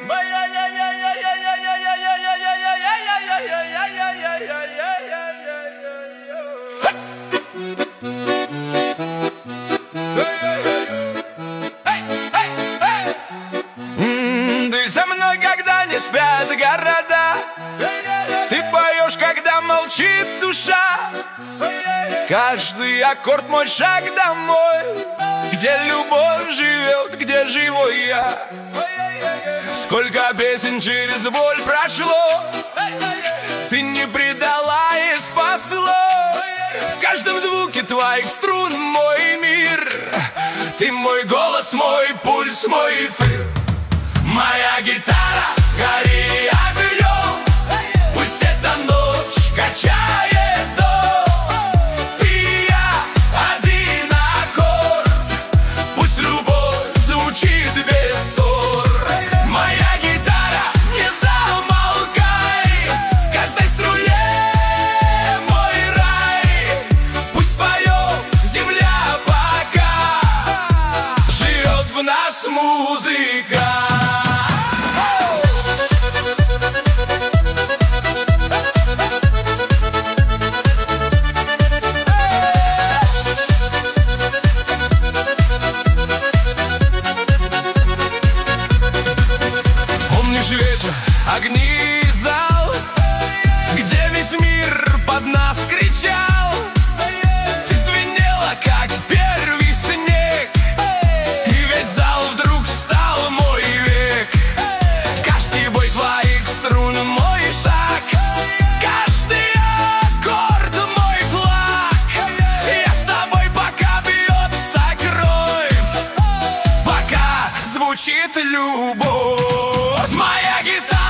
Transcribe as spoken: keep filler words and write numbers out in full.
Ты со мной, когда не спят города, ты поешь, когда молчит душа. Каждый аккорд мой шаг домой, где любовь живет, где живой я. Сколько песен через боль прошло, ты не предала и спасла. В каждом звуке твоих струн мой мир. Ты мой голос, мой пульс, мой эфир. Моя гитара, гори огнем, пусть эта ночь качает дом. Ты и я, один аккорд, пусть любовь звучит без ссор. Моя гитара, не замолкай, в каждой струне мой рай. Пусть поет земля, пока живет в нас музыка. Вечер, огни и зал, где весь мир под нас кричал. Ты звенела, как первый снег, и весь зал вдруг стал мой век. Каждый бой твоих струн мой шаг, каждый аккорд мой флаг. Я с тобой, пока бьется кровь, пока звучит любовь. Моя гитара.